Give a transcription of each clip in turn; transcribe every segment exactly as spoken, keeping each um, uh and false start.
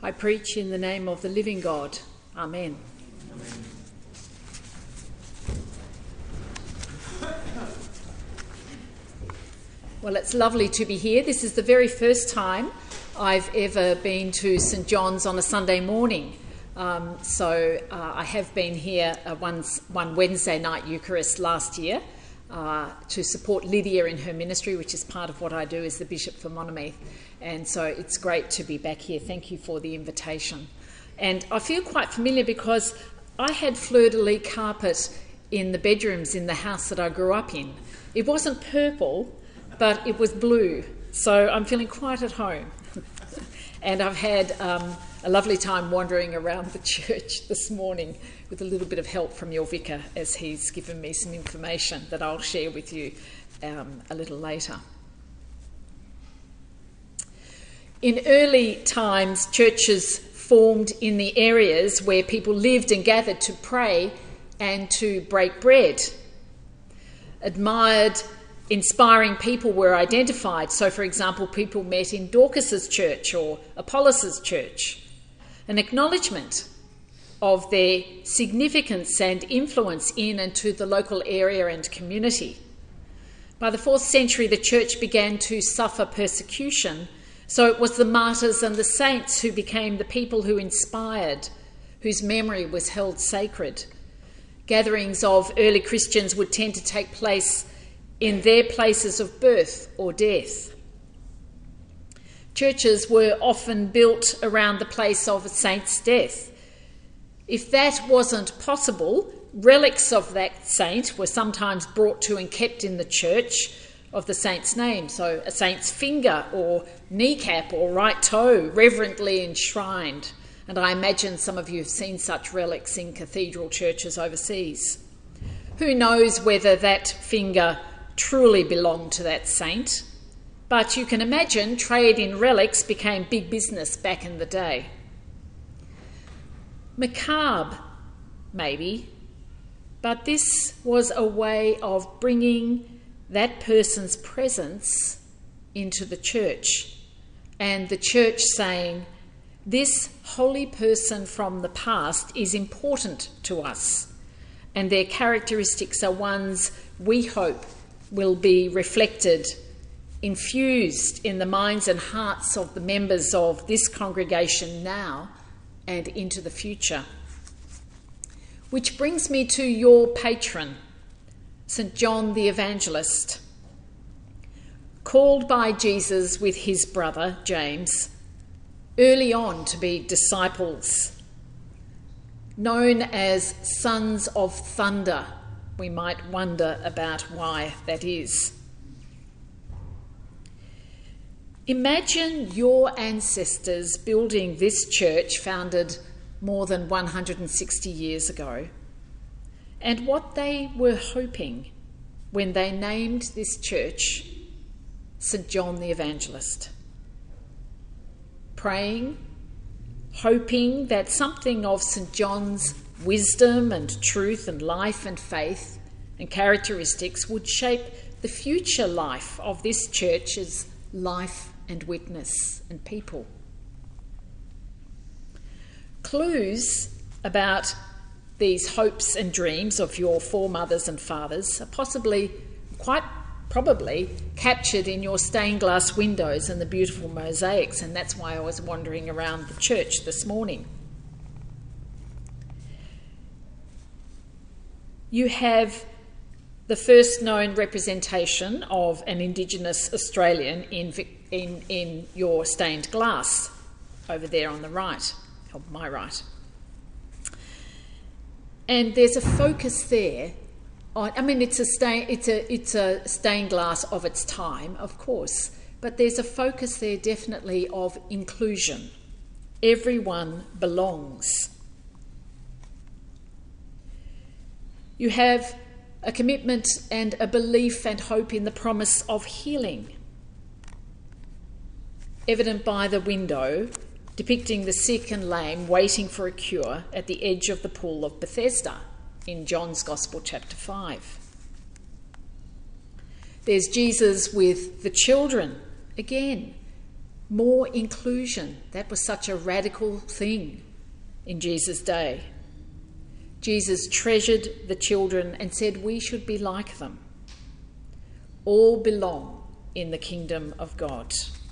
I preach in the name of the living God. Amen. Amen. Well, it's lovely to be here. This is the very first time I've ever been to St John's on a Sunday morning. Um, so uh, I have been here uh, one, one Wednesday night Eucharist last year uh, to support Lydia in her ministry, which is part of what I do as the Bishop for Monomeath. And so it's great to be back here. Thank you for the invitation. And I feel quite familiar because I had fleur-de-lis carpet in the bedrooms in the house that I grew up in. It wasn't purple, but it was blue. So I'm feeling quite at home. And I've had um, a lovely time wandering around the church this morning with a little bit of help from your vicar as he's given me some information that I'll share with you um, a little later. In early times, churches formed in the areas where people lived and gathered to pray and to break bread. Admired, inspiring people were identified. So, for example, people met in Dorcas's church or Apollos' church. An acknowledgement of their significance and influence in and to the local area and community. By the fourth century, the church began to suffer persecution. So it was the martyrs and the saints who became the people who inspired, whose memory was held sacred. Gatherings of early Christians would tend to take place in their places of birth or death. Churches were often built around the place of a saint's death. If that wasn't possible, relics of that saint were sometimes brought to and kept in the church of the saint's name. So a saint's finger or kneecap or right toe reverently enshrined. And I imagine some of you have seen such relics in cathedral churches overseas. Who knows whether that finger truly belonged to that saint? But you can imagine trade in relics became big business back in the day. Macabre, maybe, but this was a way of bringing that person's presence into the church, and the church saying, this holy person from the past is important to us, and their characteristics are ones we hope will be reflected, infused in the minds and hearts of the members of this congregation now and into the future. Which brings me to your patron, St John the Evangelist. Called by Jesus with his brother James early on to be disciples, known as sons of thunder. We might wonder about why that is. Imagine your ancestors building this church founded more than one hundred sixty years ago, and what they were hoping when they named this church St John the Evangelist. Praying, hoping that something of St John's wisdom and truth and life and faith and characteristics would shape the future life of this church's life and witness and people. Clues about these hopes and dreams of your foremothers and fathers are possibly, quite probably, captured in your stained glass windows and the beautiful mosaics, and that's why I was wandering around the church this morning. You have the first known representation of an Indigenous Australian in, in, in your stained glass over there on the right, on my right. And there's a focus there on, I mean, it's a, stain, it's, a, it's a stained glass of its time, of course, but there's a focus there definitely of inclusion. Everyone belongs. You have a commitment and a belief and hope in the promise of healing, evident by the window depicting the sick and lame waiting for a cure at the edge of the pool of Bethesda in John's Gospel chapter five. There's Jesus with the children, again, More inclusion. That was such a radical thing in Jesus' day. Jesus treasured the children and said we should be like them. All belong in the kingdom of God.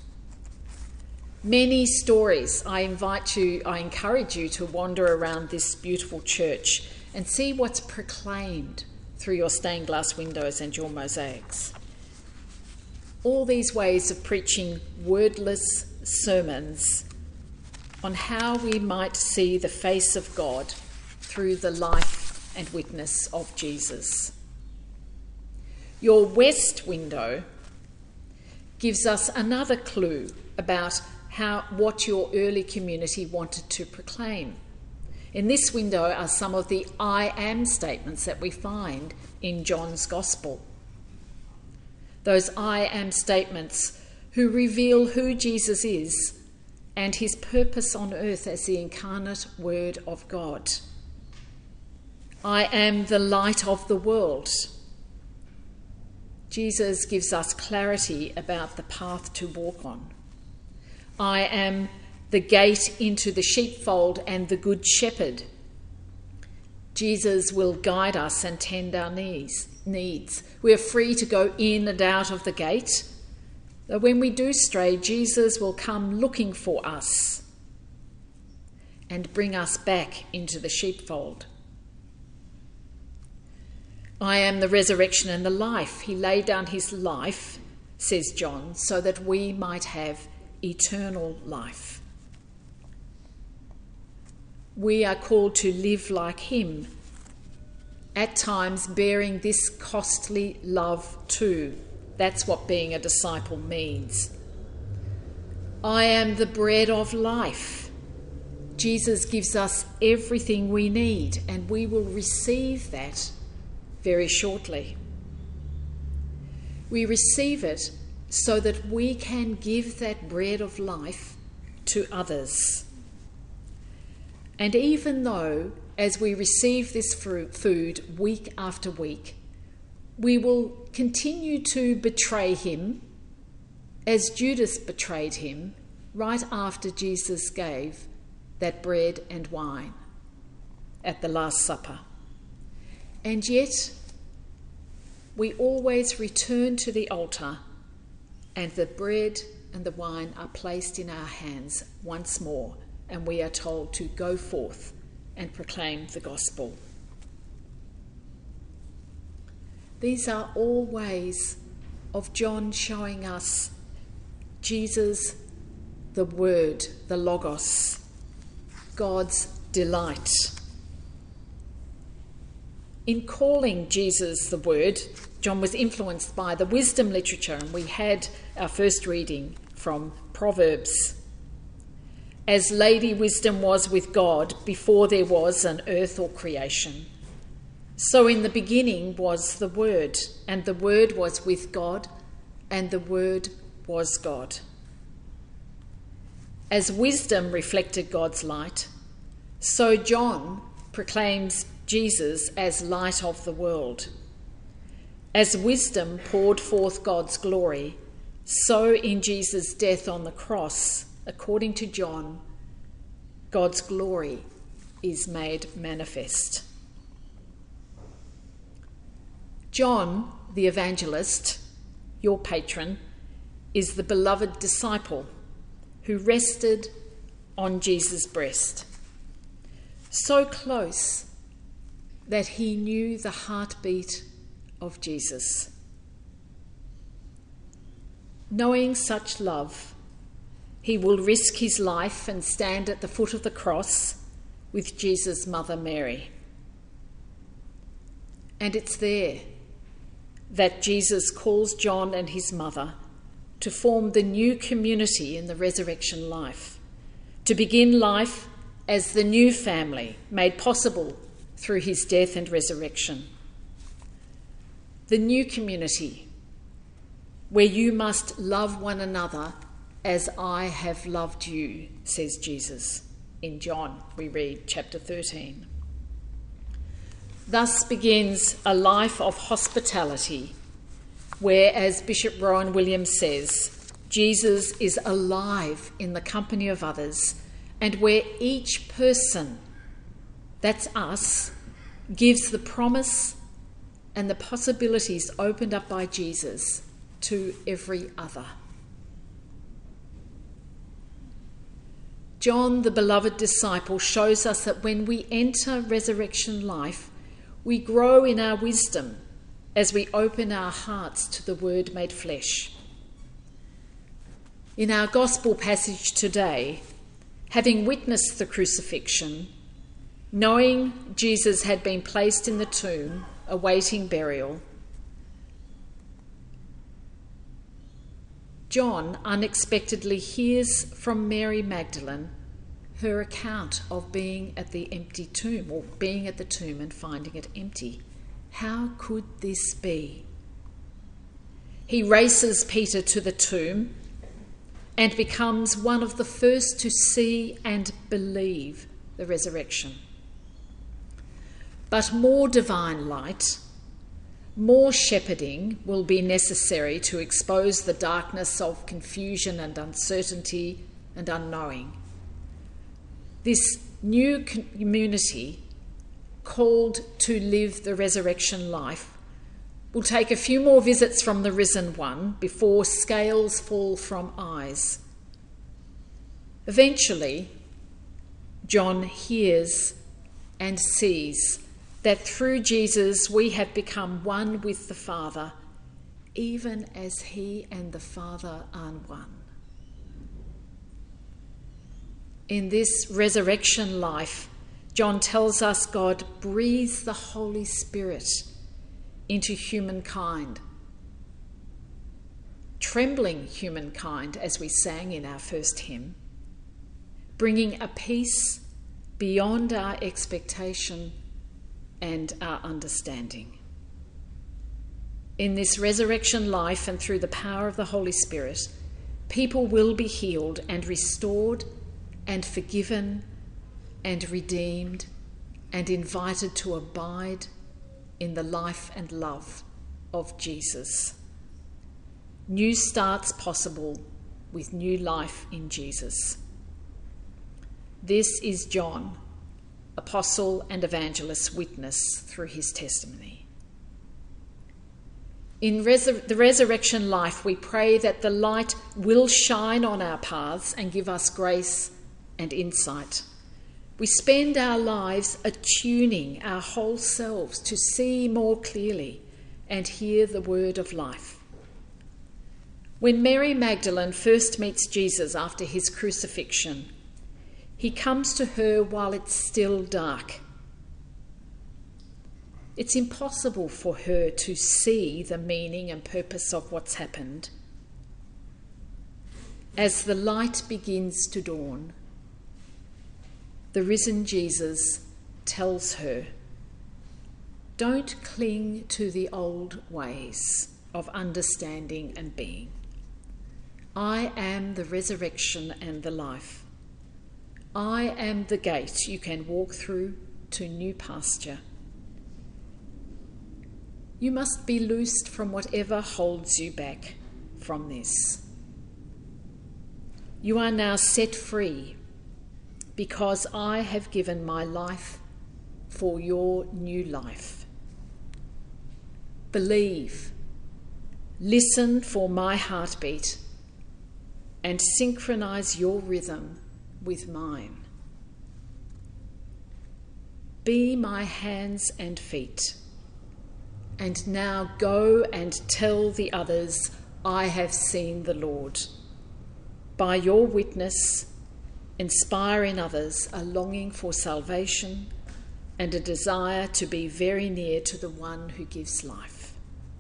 Many stories. I invite you, I encourage you to wander around this beautiful church and see what's proclaimed through your stained glass windows and your mosaics. All these ways of preaching wordless sermons on how we might see the face of God through the life and witness of Jesus. Your west window gives us another clue about how what your early community wanted to proclaim. In this window are some of the I am statements that we find in John's Gospel. Those I am statements who reveal who Jesus is and his purpose on earth as the incarnate Word of God. I am the light of the world. Jesus gives us clarity about the path to walk on. I am the gate into the sheepfold and the good shepherd. Jesus will guide us and tend our needs. needs. We are free to go in and out of the gate. Though when we do stray, Jesus will come looking for us and bring us back into the sheepfold. I am the resurrection and the life. He laid down his life, says John, so that we might have eternal life. We are called to live like him, at times bearing this costly love too. That's what being a disciple means. I am the bread of life. Jesus gives us everything we need, and we will receive that very shortly. We receive it so that we can give that bread of life to others. And even though, as we receive this food week after week, we will continue to betray him, as Judas betrayed him right after Jesus gave that bread and wine at the Last Supper. And yet, we always return to the altar, and the bread and the wine are placed in our hands once more, and we are told to go forth and proclaim the gospel. These are all ways of John showing us Jesus, the Word, the Logos, God's delight. In calling Jesus the Word, John was influenced by the wisdom literature, and we had our first reading from Proverbs. As Lady Wisdom was with God before there was an earth or creation, so in the beginning was the Word, and the Word was with God, and the Word was God. As wisdom reflected God's light, so John proclaims Jesus as light of the world. As wisdom poured forth God's glory, so in Jesus' death on the cross, according to John, God's glory is made manifest. John, the evangelist, your patron, is the beloved disciple who rested on Jesus' breast, so close that he knew the heartbeat of Jesus. Knowing such love, he will risk his life and stand at the foot of the cross with Jesus' mother Mary. And it's there that Jesus calls John and his mother to form the new community in the resurrection life, to begin life as the new family made possible through his death and resurrection. The new community where you must love one another as I have loved you, says Jesus. In John, we read chapter thirteen. Thus begins a life of hospitality where, as Bishop Rowan Williams says, Jesus is alive in the company of others, and where each person, that's us, gives the promise and the possibilities opened up by Jesus to every other. John, the beloved disciple, shows us that when we enter resurrection life, we grow in our wisdom as we open our hearts to the Word made flesh. In our gospel passage today, having witnessed the crucifixion, knowing Jesus had been placed in the tomb, awaiting burial, John unexpectedly hears from Mary Magdalene her account of being at the empty tomb, or being at the tomb and finding it empty. How could this be? He races Peter to the tomb and becomes one of the first to see and believe the resurrection. But more divine light, more shepherding will be necessary to expose the darkness of confusion and uncertainty and unknowing. This new community, called to live the resurrection life, will take a few more visits from the risen one before scales fall from eyes. Eventually, John hears and sees that through Jesus we have become one with the Father, even as he and the Father are one. In this resurrection life, John tells us God breathes the Holy Spirit into humankind, trembling humankind, as we sang in our first hymn, bringing a peace beyond our expectation and our understanding. In this resurrection life and through the power of the Holy Spirit, people will be healed and restored and forgiven and redeemed and invited to abide in the life and love of Jesus. New starts possible with new life in Jesus. This is John, apostle and evangelist, witness through his testimony. In resur- the resurrection life, we pray that the light will shine on our paths and give us grace and insight. We spend our lives attuning our whole selves to see more clearly and hear the word of life. When Mary Magdalene first meets Jesus after his crucifixion, he comes to her while it's still dark. It's impossible for her to see the meaning and purpose of what's happened. As the light begins to dawn, the risen Jesus tells her, don't cling to the old ways of understanding and being. I am the resurrection and the life. I am the gate you can walk through to new pasture. You must be loosed from whatever holds you back from this. You are now set free because I have given my life for your new life. Believe, listen for my heartbeat, and synchronize your rhythm with mine. Be my hands and feet, and now go and tell the others I have seen the Lord. By your witness, inspire in others a longing for salvation and a desire to be very near to the one who gives life.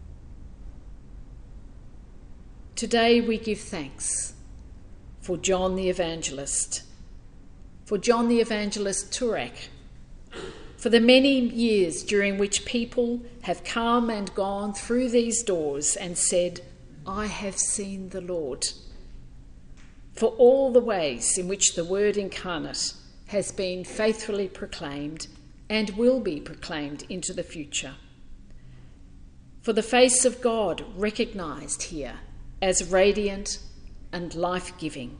Today we give thanks for John the Evangelist, for John the Evangelist Turek, for the many years during which people have come and gone through these doors and said, I have seen the Lord. For all the ways in which the Word incarnate has been faithfully proclaimed and will be proclaimed into the future. For the face of God recognised here as radiant and life-giving.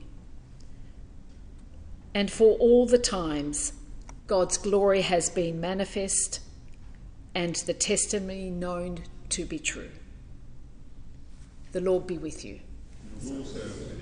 And for all the times God's glory has been manifest and the testimony known to be true. The Lord be with you.